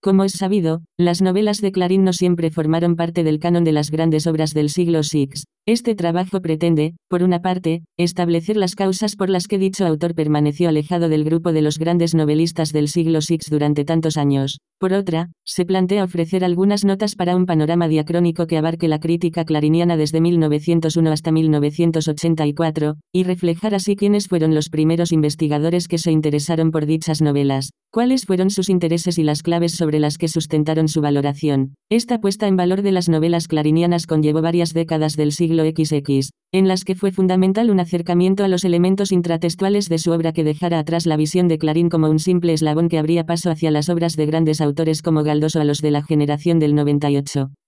Como es sabido, las novelas de Clarín no siempre formaron parte del canon de las grandes obras del siglo VI. Este trabajo pretende, por una parte, establecer las causas por las que dicho autor permaneció alejado del grupo de los grandes novelistas del siglo VI durante tantos años. Por otra, se plantea ofrecer algunas notas para un panorama diacrónico que abarque la crítica clariniana desde 1901 hasta 1984, y reflejar así quiénes fueron los primeros investigadores que se interesaron por dichas novelas, cuáles fueron sus intereses y las claves sobre las que sustentaron su valoración. Esta puesta en valor de las novelas clarinianas conllevó varias décadas del siglo XX, en las que fue fundamental un acercamiento a los elementos intratextuales de su obra que dejara atrás la visión de Clarín como un simple eslabón que abría paso hacia las obras de grandes autores como Galdós o a los de la generación del 98.